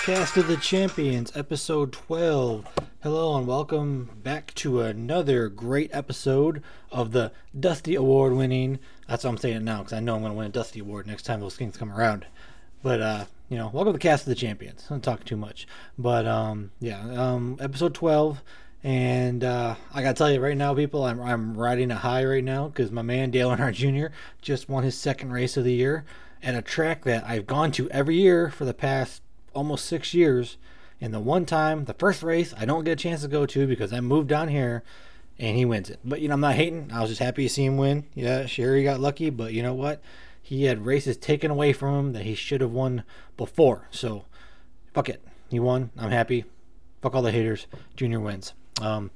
Cast of the Champions, episode 12. Hello and welcome back to another great episode of the Dusty Award winning. That's what I'm saying it now because I know I'm going to win a Dusty Award next time those things come around. But, welcome to the Cast of the Champions. I'm not talking too much. But, episode 12. And I got to tell you right now, people, I'm riding a high right now because my man Dale Earnhardt Jr. just won his second race of the year at a track that I've gone to every year for the past almost 6 years. And the first race I don't get a chance to go to because I moved down here and he wins it. But, I'm not hating. I was just happy to see him win. Yeah, sure, he got lucky, but you know what? He had races taken away from him that he should have won before. So, fuck it. He won. I'm happy. Fuck all the haters. Junior wins. I'm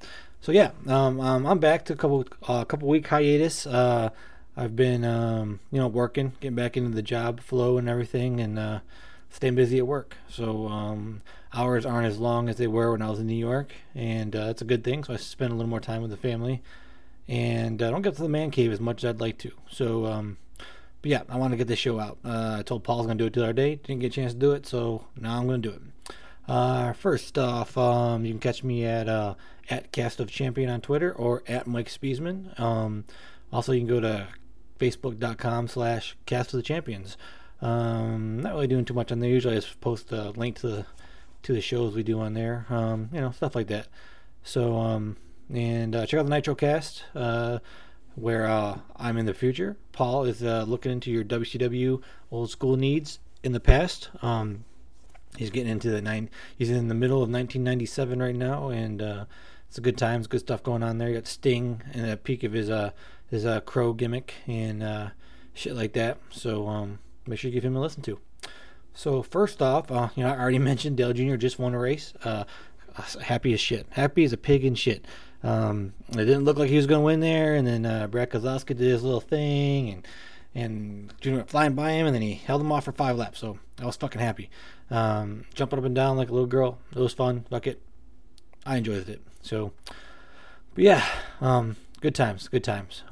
back to a couple week hiatus. I've been, working, getting back into the job flow and everything, and staying busy at work. So hours aren't as long as they were when I was in New York, and it's a good thing. So I spend a little more time with the family, and I don't get to the man cave as much as I'd like to. So, I want to get this show out. I told Paul I was going to do it the other day. Didn't get a chance to do it, so now I'm going to do it. First off, you can catch me at Cast of Champion on Twitter or at Mike Spiesman. Also, you can go to facebook.com/Cast of the Champions. Not really doing too much on there. Usually I just post a link to the shows we do on there. Stuff like that. So, check out the Nitrocast, where I'm in the future. Paul is looking into your WCW old school needs in the past. He's getting into he's in the middle of 1997 right now, and it's a good times, good stuff going on there. You got Sting and a peak of his Crow gimmick and shit like that. So make sure you give him a listen to. So first off, I already mentioned Dale Jr. just won a race. Happy as shit. Happy as a pig in shit. It didn't look like he was going to win there, and then Brad Keselowski did his little thing, and Junior went flying by him, and then he held him off for 5 laps. So I was fucking happy. Jumping up and down like a little girl. It was fun. Fuck it. I enjoyed it. So, but yeah, good times. They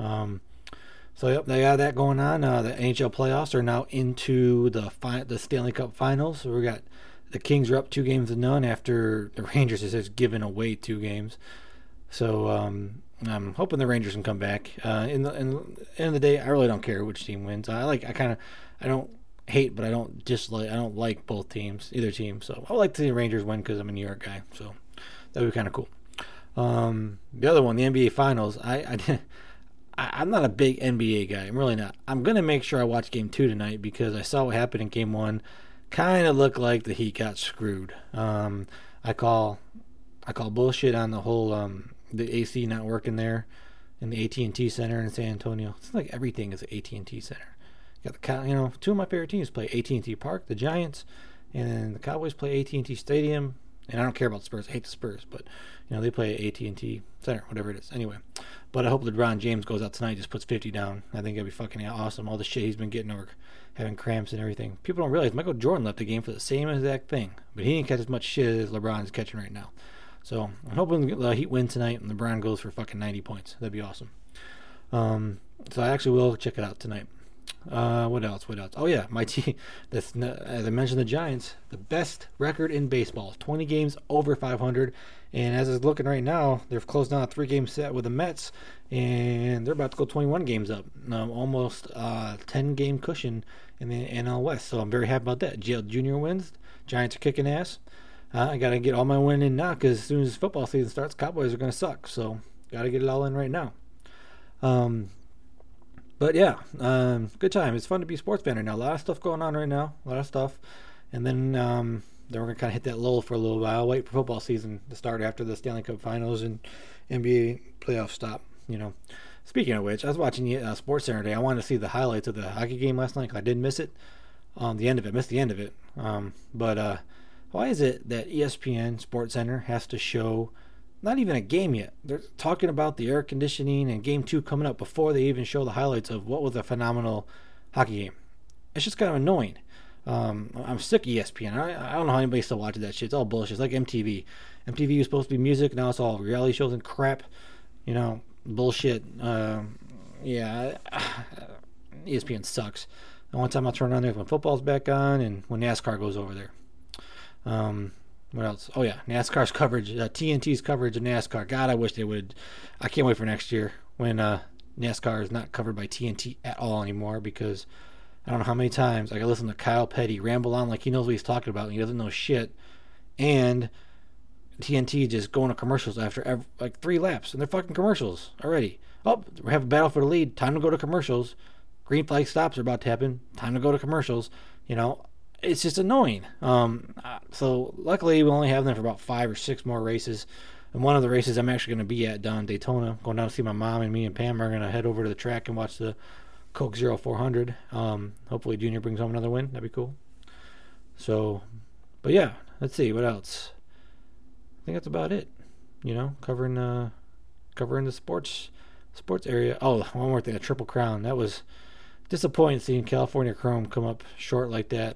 got that going on. The NHL playoffs are now into the Stanley Cup Finals. So we got the Kings are up 2-0 after the Rangers has just given away 2 games. So I'm hoping the Rangers can come back. In the end of the day, I really don't care which team wins. I don't hate, but I don't dislike. I don't like either team. So I would like to see the Rangers win because I'm a New York guy. So that would be kind of cool. The other one, the NBA Finals. I'm not a big NBA guy. I'm really not. I'm gonna make sure I watch Game 2 tonight because I saw what happened in Game 1. Kind of looked like the Heat got screwed. I call bullshit on the whole the AC not working there in the AT&T Center in San Antonio. It's like everything is the AT&T Center. You got the 2 of my favorite teams play AT&T Park, the Giants, and the Cowboys play AT&T Stadium. And I don't care about Spurs. I hate the Spurs, but they play at AT&T Center, whatever it is. Anyway, but I hope LeBron James goes out tonight, just puts 50 down. I think that'd be fucking awesome. All the shit he's been getting over, having cramps and everything. People don't realize Michael Jordan left the game for the same exact thing, but he didn't catch as much shit as LeBron is catching right now. So I'm hoping the Heat win tonight and LeBron goes for fucking 90 points. That'd be awesome. So I actually will check it out tonight. What else? Oh yeah, my team. As I mentioned, the Giants, the best record in baseball, 20 games over 500. And as it's looking right now, they've closed down a 3-game set with the Mets, and they're about to go 21 games up, almost 10-game cushion in the NL West. So I'm very happy about that. JL Jr. wins. Giants are kicking ass. I gotta get all my win in now because as soon as football season starts, Cowboys are gonna suck. So gotta get it all in right now. But yeah, good time. It's fun to be a sports fan right now. A lot of stuff going on right now. A lot of stuff. And then we're going to kind of hit that lull for a little while. Wait for football season to start after the Stanley Cup Finals and NBA playoffs stop. Speaking of which, I was watching Sports Center today. I wanted to see the highlights of the hockey game last night because I did miss it. Missed the end of it. But why is it that ESPN Sports Center has to show not even a game yet? They're talking about the air conditioning and Game 2 coming up before they even show the highlights of what was a phenomenal hockey game. It's just kind of annoying. I'm sick of ESPN. I don't know how anybody still watches that shit. It's all bullshit. It's like MTV. MTV was supposed to be music. Now it's all reality shows and crap. Bullshit. ESPN sucks. The only time I'll turn on there is when football's back on and when NASCAR goes over there. What else? Oh yeah, NASCAR's coverage, TNT's coverage of NASCAR. God, I wish they would. I can't wait for next year when NASCAR is not covered by TNT at all anymore, because I don't know how many times I can listen to Kyle Petty ramble on like he knows what he's talking about and he doesn't know shit, and TNT just going to commercials after like 3 laps, and they're fucking commercials already. Oh, we have a battle for the lead. Time to go to commercials. Green flag stops are about to happen. Time to go to commercials. It's just annoying. So luckily we only have them for about 5 or 6 more races. And one of the races I'm actually going to be at down in Daytona, going down to see my mom, and me and Pam are going to head over to the track and watch the Coke Zero 400. Hopefully Junior brings home another win. That'd be cool. So, but yeah, let's see what else. I think that's about it. Covering the sports area. Oh, one more thing, a Triple Crown. That was disappointing seeing California Chrome come up short like that.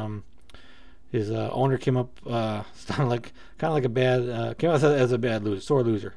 His owner came up sounded like kind of like a bad came out as a bad loser, sore loser.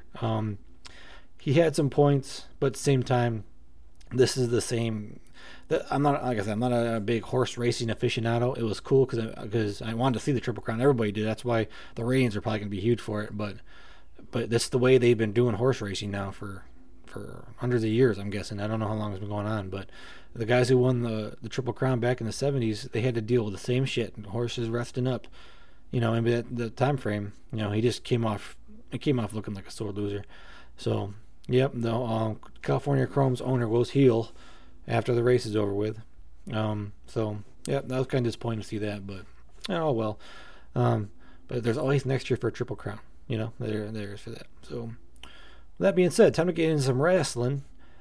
He had some points, but at the same time, this is the same. I'm not, like I said, I'm not a big horse racing aficionado. It was cool because I wanted to see the Triple Crown. Everybody did. That's why the ratings are probably going to be huge for it. But that's the way they've been doing horse racing now for hundreds of years, I'm guessing. I don't know how long it's been going on, but the guys who won the Triple Crown back in the 70s, they had to deal with the same shit. Horses resting up, in the time frame. He just came off looking like a sore loser. So, yep, the California Chrome's owner goes heel after the race is over with. So, yeah, that was kind of disappointing to see that, but oh well. But there's always next year for a Triple Crown. There's for that. So, with that being said, time to get into some wrestling.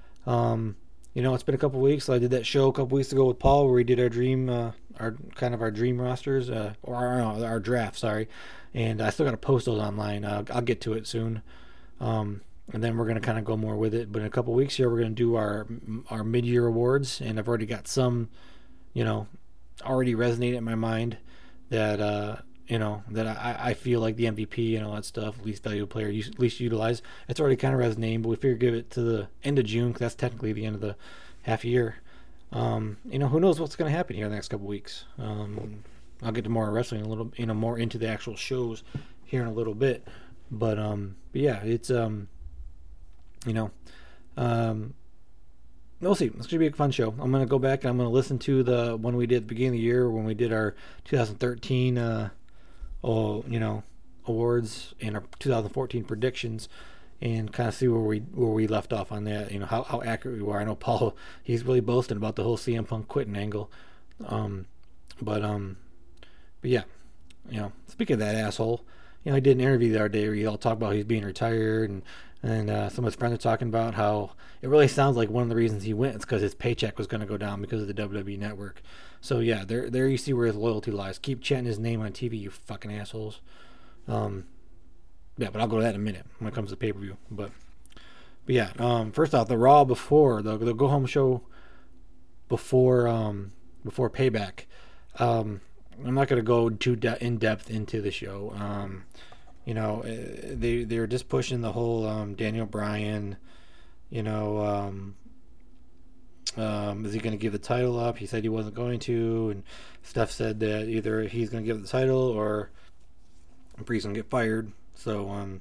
It's been a couple weeks. So I did that show a couple weeks ago with Paul where we did our dream, our dream rosters, or our draft. Sorry, and I still got to post those online. I'll get to it soon. And then we're going to kind of go more with it. But in a couple weeks here, we're going to do our mid-year awards, and I've already got some, already resonate in my mind that that I feel like the MVP and all that stuff, least valuable player, least utilized. It's already kind of resonating, but we figure give it to the end of June because that's technically the end of the half year. Who knows what's going to happen here in the next couple weeks. I'll get to more wrestling a little, more into the actual shows here in a little bit. But yeah, it's we'll see. It's going to be a fun show. I'm going to go back and I'm going to listen to the one we did at the beginning of the year when we did our 2013 awards and our 2014 predictions, and kind of see where we left off on that. How accurate we were. I know Paul, he's really boasting about the whole CM Punk quitting angle. But yeah, speaking of that asshole, he did an interview the other day where he all talked about he's being retired, and some of his friends are talking about how it really sounds like one of the reasons he went is because his paycheck was going to go down because of the WWE Network. So yeah, there you see where his loyalty lies. Keep chanting his name on TV, you fucking assholes. Yeah, but I'll go to that in a minute when it comes to pay-per-view. But yeah, first off, the Raw before the go home show before Payback. I'm not going to go too in depth into the show. They're just pushing the whole Daniel Bryan. Is he going to give the title up? He said he wasn't going to, and Steph said that either he's going to give the title or Bree's going to get fired. So,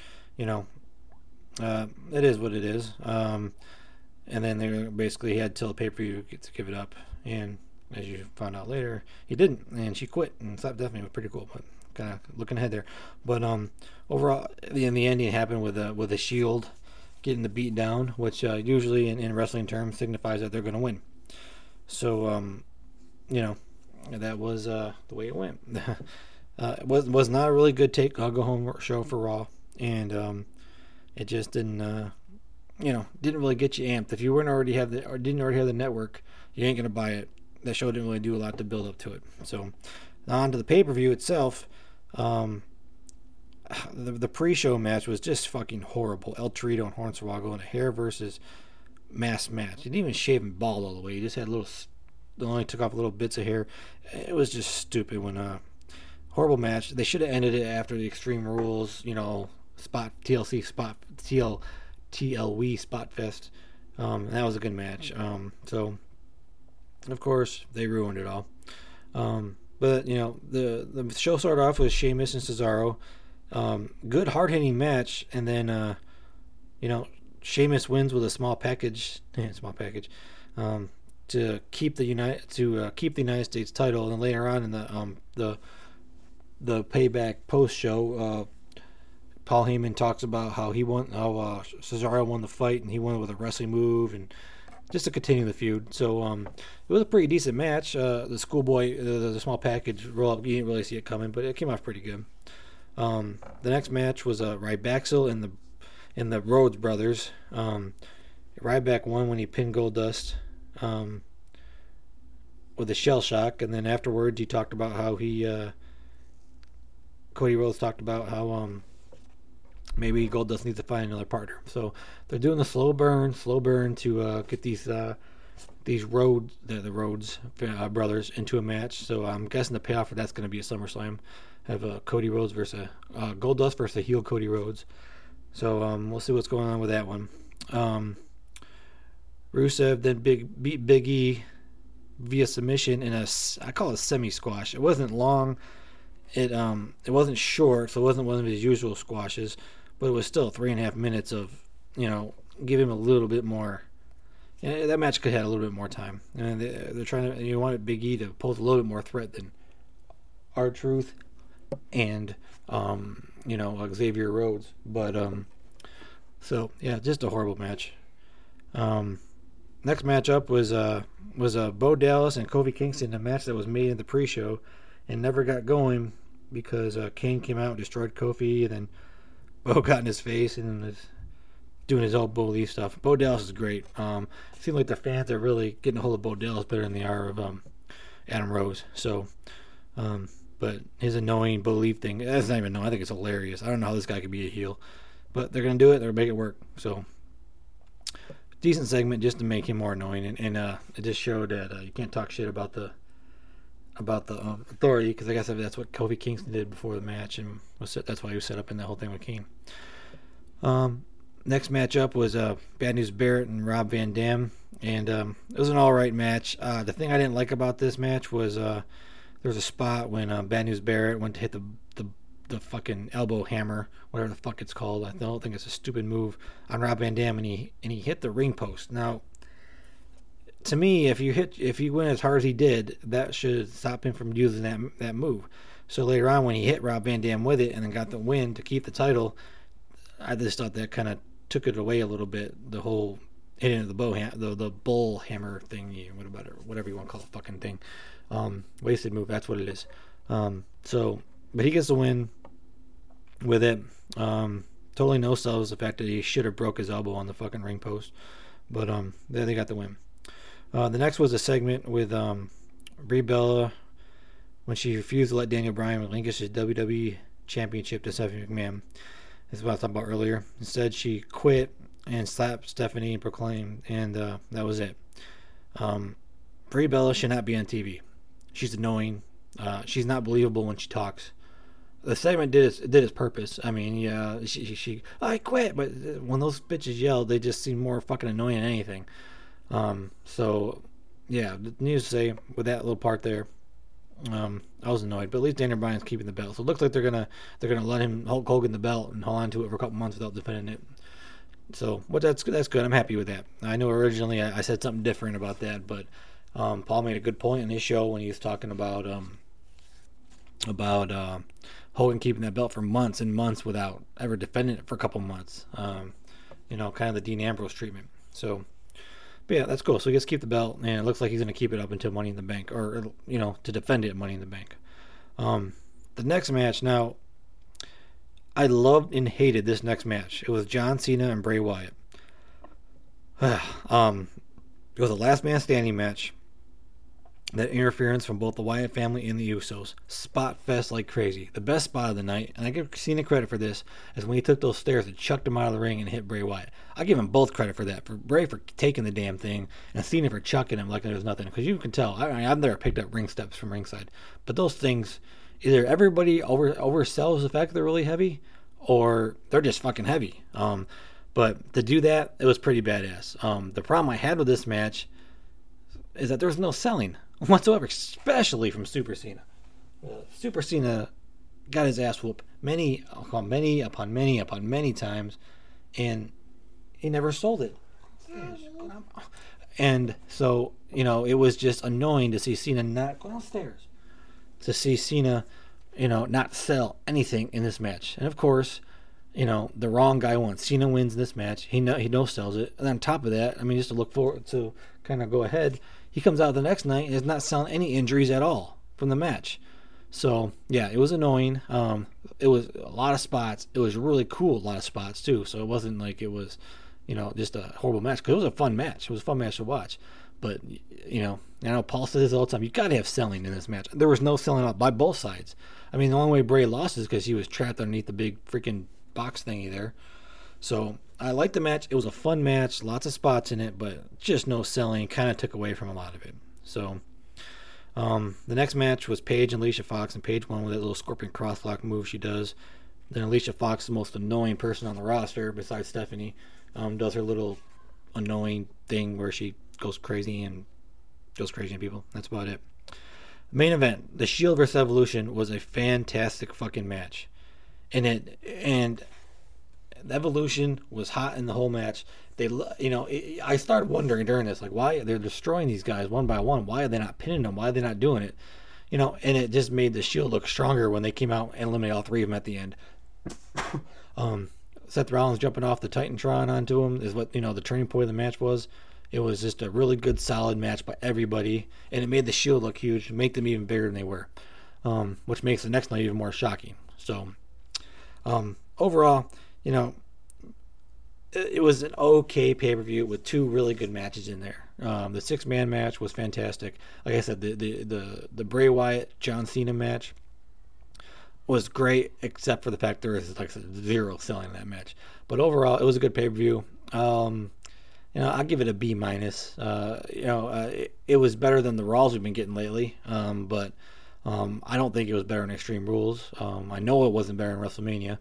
it is what it is. And then they basically had till the pay-per-view to give it up, and as you found out later, he didn't, and she quit, and so that definitely was pretty cool. But kind of looking ahead there. But overall, in the ending happened with a Shield getting the beat down, which usually in wrestling terms signifies that they're going to win. So, that was the way it went. It was not a really good go home show for Raw, and it just didn't really get you amped. If you didn't already have the network, you ain't gonna buy it. That show didn't really do a lot to build up to it. So on to the pay-per-view itself. The pre-show match was just fucking horrible. El Torito and Hornswoggle in a hair versus mask match. He didn't even shave him bald all the way. He just had only took off little bits of hair. It was just stupid. Horrible match. They should have ended it after the Extreme Rules, TLW Spot Fest. That was a good match. So, of course, they ruined it all. But But the show started off with Sheamus and Cesaro. Good hard hitting match, and then Sheamus wins with a small package, to keep the United States title. And then later on in the Payback post show, Paul Heyman talks about how Cesaro won the fight and he won with a wrestling move, and just to continue the feud. So it was a pretty decent match. The schoolboy, the small package roll up, you didn't really see it coming, but it came off pretty good. The next match was Ryback and the Rhodes brothers. Ryback won when he pinned Goldust with a shell shock, and then afterwards he talked about how Cody Rhodes talked about how maybe Goldust needs to find another partner. So they're doing the slow burn to get these Rhodes, the Rhodes brothers into a match. So I'm guessing the payoff for that's going to be a SummerSlam. Have Cody Rhodes versus Goldust versus a heel Cody Rhodes. So we'll see what's going on with that one. Rusev then beat Big E via submission in I call it a semi-squash. It wasn't long. It wasn't short, so it wasn't one of his usual squashes, but it was still 3.5 minutes of, give him a little bit more. That match could have had a little bit more time. And they're trying to, you wanted Big E to pose a little bit more threat than R-Truth and Xavier Rhodes. But so yeah, just a horrible match. Next matchup was Bo Dallas and Kofi Kingston, a match that was made in the pre-show and never got going because Kane came out and destroyed Kofi, and then Bo got in his face and was doing his old Bo Lee stuff. Bo Dallas is great. It seems like the fans are really getting a hold of Bo Dallas better than they are of Adam Rose. So, but his annoying Bo Lee thing, that's not even annoying. I think it's hilarious. I don't know how this guy could be a heel, but they're going to do it. They're going to make it work. So, decent segment just to make him more annoying, and it just showed that you can't talk shit about the Authority, because I guess that's what Kofi Kingston did before the match, and that's why he was set up in that whole thing with Kane. Next matchup was Bad News Barrett and Rob Van Dam, and it was an alright match. The thing I didn't like about this match was there was a spot when Bad News Barrett went to hit the fucking elbow hammer, whatever the fuck it's called. I don't think it's a stupid move on Rob Van Dam, and he hit the ring post. Now, to me, if you went as hard as he did, that should stop him from using that move. So later on, when he hit Rob Van Dam with it and then got the win to keep the title, I just thought that kind of took it away a little bit. The whole hitting of the bull hammer thing, whatever you want to call it, fucking thing, wasted move. That's what it is. But he gets the win with it. Totally no sells the fact that he should have broke his elbow on the fucking ring post, but they got the win. The next was a segment with Brie Bella when she refused to let Daniel Bryan relinquish his WWE Championship to Stephanie McMahon. That's what I talked about earlier. Instead, she quit and slapped Stephanie and proclaimed, and that was it. Brie Bella should not be on TV. She's annoying. She's not believable when she talks. The segment did its purpose. I mean, yeah, I quit, but when those bitches yell, they just seem more fucking annoying than anything. So yeah, needless to say, with that little part there, I was annoyed. But at least Daniel Bryan's keeping the belt, so it looks like they're gonna let him Hulk Hogan the belt and hold on to it for a couple months without defending it. So, that's good. I'm happy with that. I know originally I said something different about that, but Paul made a good point in his show when he was talking about Hogan keeping that belt for months and months without ever defending it for a couple months. Kind of the Dean Ambrose treatment. So, but yeah, that's cool. So he gets to keep the belt, and it looks like he's going to keep it up until Money in the Bank, or to defend it at Money in the Bank. The next match, now, I loved and hated this next match. It was John Cena and Bray Wyatt. It was a last man standing match. That interference from both the Wyatt family and the Usos. Spot fest like crazy. The best spot of the night, and I give Cena credit for this, is when he took those stairs and chucked him out of the ring and hit Bray Wyatt. I give him both credit for that. For Bray for taking the damn thing, and Cena for chucking him like there was nothing. Because you can tell, I've never picked up ring steps from ringside. But those things, either everybody oversells the fact that they're really heavy, or they're just fucking heavy. But to do that, it was pretty badass. The problem I had with this match is that there was no selling whatsoever, especially from Super Cena. Super Cena got his ass whooped many upon many times, and he never sold it. And so, it was just annoying to see Cena not go downstairs. To see Cena, not sell anything in this match. And of course, the wrong guy won. Cena wins this match. He no sells it. And on top of that, just to look forward to kind of go ahead, he comes out the next night and is not selling any injuries at all from the match. So yeah, it was annoying. It was a lot of spots. It was really cool, a lot of spots too. So it wasn't like it was, just a horrible match, because it was a fun match. It was a fun match to watch. But I know Paul says this all the time. You got to have selling in this match. There was no selling out by both sides. The only way Bray lost is because he was trapped underneath the big freaking box thingy there. So I liked the match. It was a fun match, lots of spots in it, but just no selling. Kind of took away from a lot of it. So the next match was Paige and Alicia Fox, and Paige won with that little scorpion crosslock move she does. Then Alicia Fox, the most annoying person on the roster besides Stephanie, does her little annoying thing where she goes crazy on people. That's about it. Main event, the Shield vs. Evolution, was a fantastic fucking match. And the Evolution was hot in the whole match. I started wondering during this, like, why they're destroying these guys one by one. Why are they not pinning them? Why are they not doing it? And it just made the Shield look stronger when they came out and eliminated all three of them at the end. Seth Rollins jumping off the Titantron onto him is what, the turning point of the match was. It was just a really good, solid match by everybody, and it made the Shield look huge, make them even bigger than they were, which makes the next night even more shocking. So, overall, it was an okay pay-per-view with two really good matches in there. The six-man match was fantastic. Like I said, the Bray Wyatt John Cena match was great, except for the fact there was like zero selling in that match. But overall, it was a good pay-per-view. I'll give it a B minus. It was better than the Raws we've been getting lately, but I don't think it was better in Extreme Rules. I know it wasn't better in WrestleMania.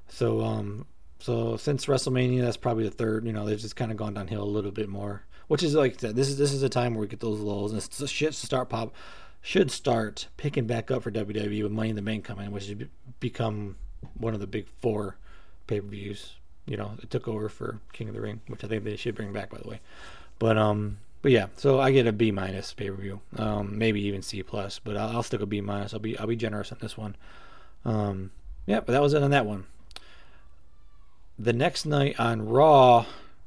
So since WrestleMania, that's probably the third. They've just kind of gone downhill a little bit more, which is like I said, this is a time where we get those lulls, and the shit should start picking back up for WWE with Money in the Bank coming, which has become one of the big four pay-per-views. It took over for King of the Ring, which I think they should bring back, by the way. But yeah, so I get a B minus pay-per-view, maybe even C plus, but I'll stick a B minus. I'll be generous on this one. Yeah, but that was it on that one. The next night on Raw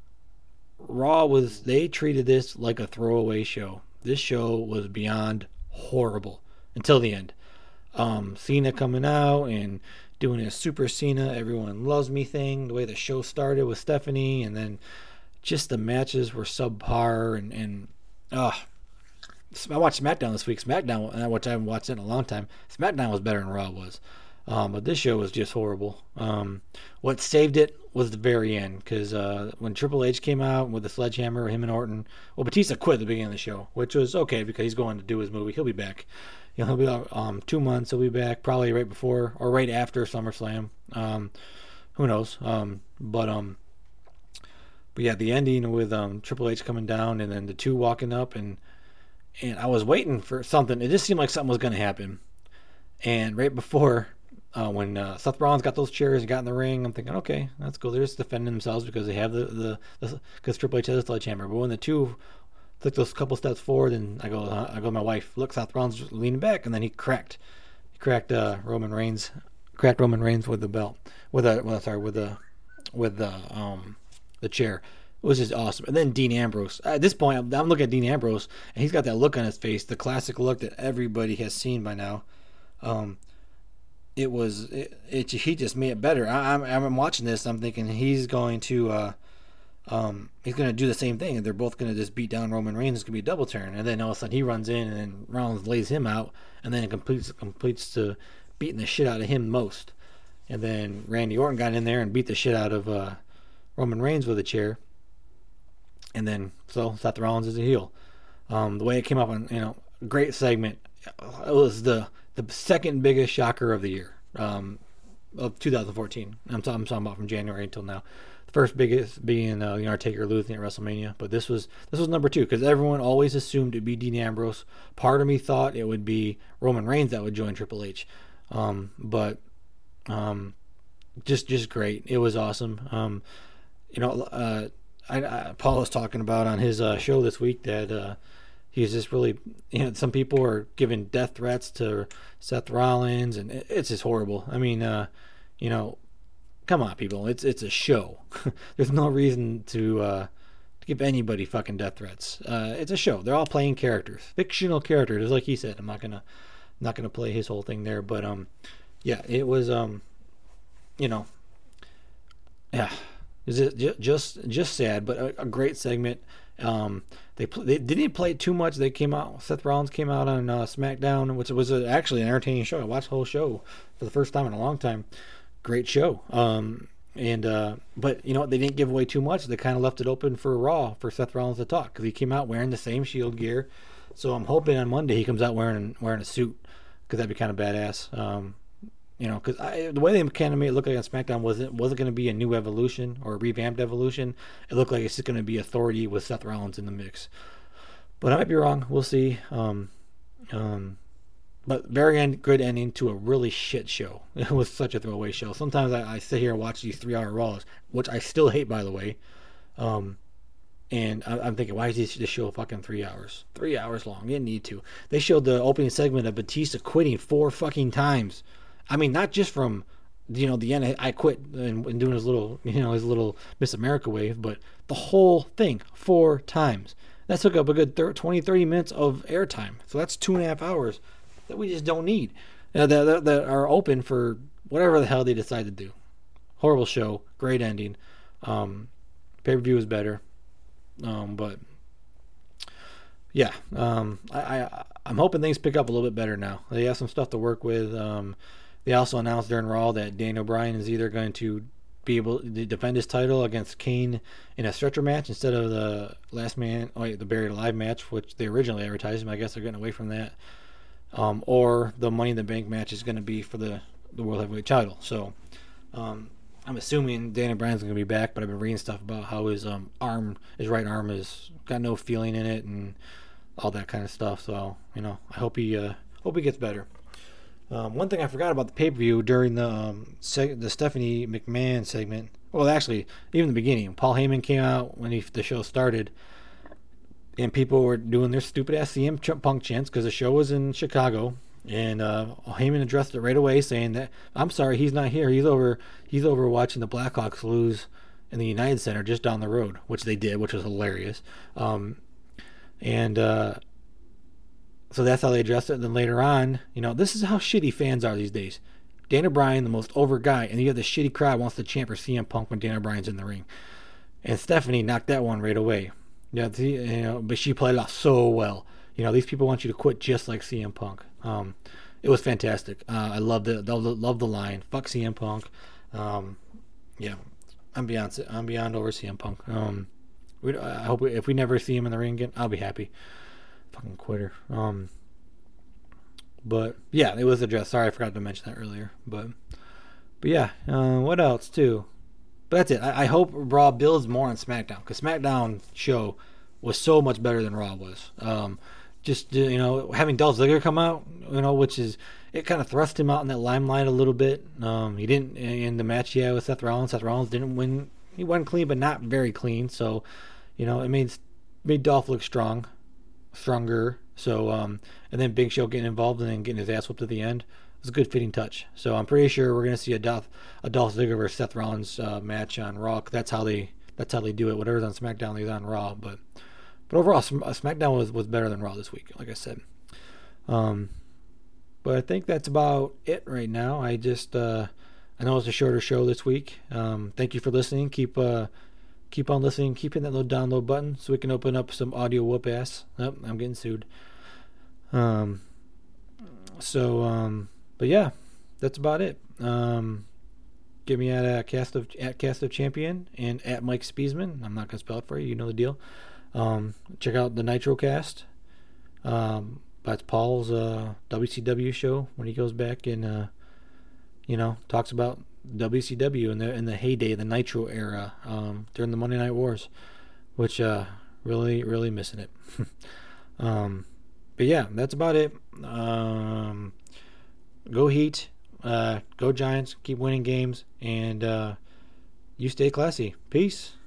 they treated this like a throwaway show. This show was beyond horrible until the end. Cena coming out and doing a Super Cena Everyone Loves Me thing, the way the show started with Stephanie, and then just the matches were subpar, and I watched SmackDown this week. SmackDown, which I haven't watched in a long time, SmackDown was better than Raw was. But this show was just horrible. What saved it was the very end, because when Triple H came out with the sledgehammer, him and Orton, Batista quit at the beginning of the show, which was okay because he's going to do his movie. He'll be back. He'll be out 2 months. He'll be back probably right before or right after SummerSlam. Who knows? But yeah, the ending with Triple H coming down and then the two walking up, and I was waiting for something. It just seemed like something was going to happen. And right before, when Seth Rollins got those chairs and got in the ring, I'm thinking, okay, that's cool. They're just defending themselves because they have because Triple H has a sledgehammer. But when the two took those couple steps forward, and I go to my wife, look, Seth Rollins leaning back, and then he cracked Roman Reigns with the belt, with the chair. It was just awesome. And then Dean Ambrose. At this point, I'm looking at Dean Ambrose, and he's got that look on his face, the classic look that everybody has seen by now. He just made it better. I'm watching this. I'm thinking he's going to do the same thing, and they're both going to just beat down Roman Reigns. It's going to be a double turn, and then all of a sudden he runs in, and then Rollins lays him out, and then it completes to beating the shit out of him most. And then Randy Orton got in there and beat the shit out of Roman Reigns with a chair. And then so Seth Rollins is a heel. The way it came up on, great segment. It was the second biggest shocker of the year. of 2014. I'm talking about from January until now. The first biggest being the Undertaker losing at WrestleMania, but this was number 2 because everyone always assumed it'd be Dean Ambrose. Part of me thought it would be Roman Reigns that would join Triple H, but just great. It was awesome. Paul was talking about on his show this week that he's just really, some people are giving death threats to Seth Rollins, and it's just horrible. I mean, come on, people. It's a show. There's no reason to give anybody fucking death threats. It's a show. They're all playing characters, fictional characters, like he said. I'm not gonna play his whole thing there, but yeah, it was yeah. It's just sad, but a great segment. They didn't play it too much. They came out. Seth Rollins came out on SmackDown, which was actually an entertaining show. I watched the whole show for the first time in a long time. Great show. But they didn't give away too much. They kind of left it open for Raw for Seth Rollins to talk because he came out wearing the same Shield gear. So I'm hoping on Monday he comes out wearing a suit because that'd be kind of badass. Because the way they kind of made it look like on SmackDown wasn't going to be a new Evolution or a revamped Evolution. It looked like it's just going to be Authority with Seth Rollins in the mix. But I might be wrong. We'll see. But very good ending to a really shit show. It was such a throwaway show. Sometimes I sit here and watch these 3-hour Raws, which I still hate, by the way. And I'm thinking, why is this show fucking 3 hours? 3 hours long. You didn't need to. They showed the opening segment of Batista quitting 4 fucking times. I mean, not just from, the end, I quit and doing his little Miss America wave, but the whole thing 4 times. That took up a good 20, 30 minutes of airtime. So that's 2.5 hours that we just don't need. That are open for whatever the hell they decide to do. Horrible show. Great ending. Pay-per-view is better. But yeah, I'm hoping things pick up a little bit better now. They have some stuff to work with. They also announced during Raw that Daniel Bryan is either going to be able to defend his title against Kane in a stretcher match instead of the the Buried Alive match, which they originally advertised. I guess they're getting away from that. Or the Money in the Bank match is going to be for the World Heavyweight title. So I'm assuming Daniel Bryan's going to be back, but I've been reading stuff about how his right arm has got no feeling in it and all that kind of stuff. So I hope he gets better. One thing I forgot about the pay-per-view during the Stephanie McMahon segment. Well, actually, even the beginning, Paul Heyman came out when the show started, and people were doing their stupid-ass CM Punk chants because the show was in Chicago, and Heyman addressed it right away, saying that I'm sorry, he's not here. He's over watching the Blackhawks lose in the United Center just down the road, which they did, which was hilarious. So that's how they addressed it. And then later on, this is how shitty fans are these days. Daniel Bryan, the most over guy, and you have the shitty crowd wants to chant for CM Punk when Daniel Bryan's in the ring. And Stephanie knocked that one right away. But she played it off so well. These people want you to quit just like CM Punk. It was fantastic. I loved it. Loved the line. Fuck CM Punk. Yeah, I'm beyond over CM Punk. I hope if we never see him in the ring again, I'll be happy. Fucking quitter. But yeah, it was addressed. Sorry, I forgot to mention that earlier. But yeah, what else too? But that's it. I hope Raw builds more on SmackDown because SmackDown show was so much better than Raw was. Having Dolph Ziggler come out, which is it kind of thrust him out in that limelight a little bit. He didn't in the match he had with Seth Rollins. Seth Rollins didn't win. He won clean, but not very clean. So, it made Dolph look stronger. So, and then Big Show getting involved and then getting his ass whooped at the end was a good fitting touch. So I'm pretty sure we're gonna see a Dolph Ziggler versus Seth Rollins match on Raw. That's how they do it. Whatever's on SmackDown is on Raw. But overall, SmackDown was better than Raw this week, like I said. But I think that's about it right now. I know it's a shorter show this week. Thank you for listening. Keep on listening. Keep hitting that little download button so we can open up some audio whoop ass. Oh, I'm getting sued. But yeah, that's about it. Get me at Cast of Champion and at Mike Spiesman. I'm not gonna spell it for you. You know the deal. Check out the Nitrocast. That's Paul's WCW show when he goes back and talks about WCW in the heyday, the Nitro era, during the Monday Night Wars, which really, really missing it. But yeah, that's about it. Go Heat, go Giants, keep winning games, and you stay classy. Peace.